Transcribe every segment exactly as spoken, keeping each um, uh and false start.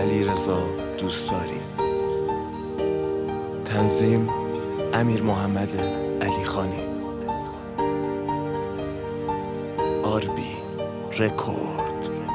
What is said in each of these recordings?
علیرضا دوستداری. تنظیم امیر محمد علیخانی. آربی رکورد.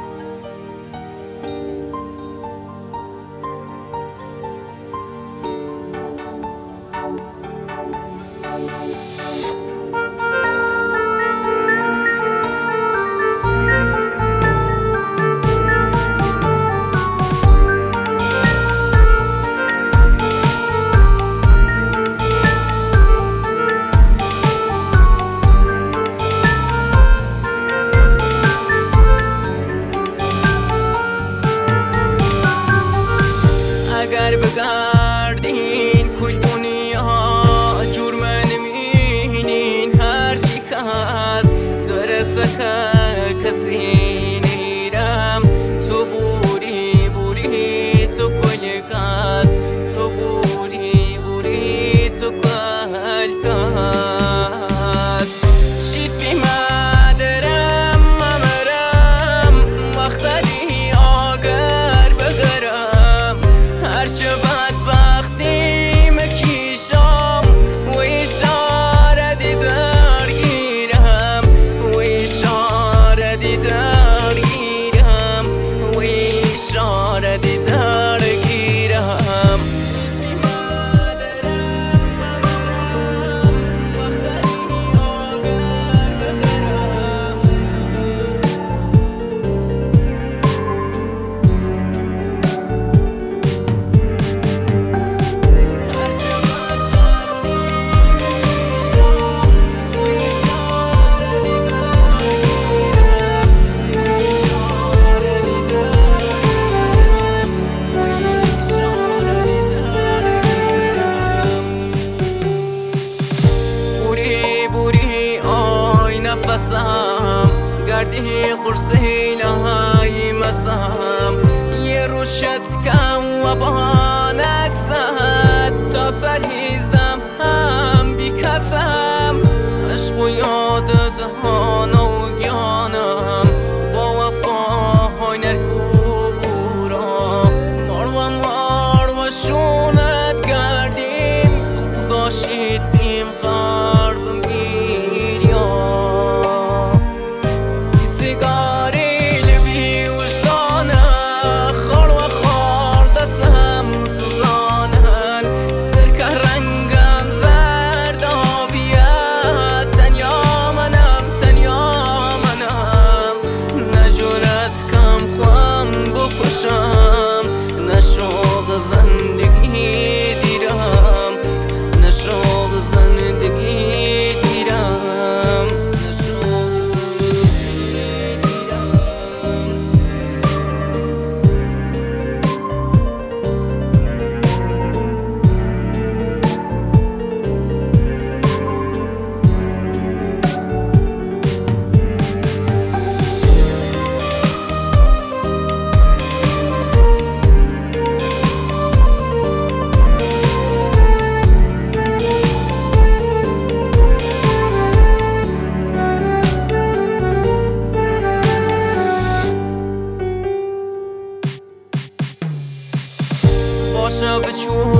اگر بگردین کل دنیا جرم نمینین، هرچی که هست درسته که کسی نیرم. تو بوری بوری تو کل کس، تو بوری بوری تو کل کس. شید بی مادرم ممرم مختلی آگر بگرم. هرچه بدبختی مکیشم و اشاره دیدار گیرم، و اشاره دیدار گیرم، و اشاره دیدار گیرم. نفسم گردی قرصی لهای مسم، یه روز شد کم و بانک زد تا سر هیزدم هم بی کسم. عشق و یاد دهان و گیانم با وفاهای نرکو بورا. مار و مار و شونت گردیم داشتیم خردم گیریا. باشه بچون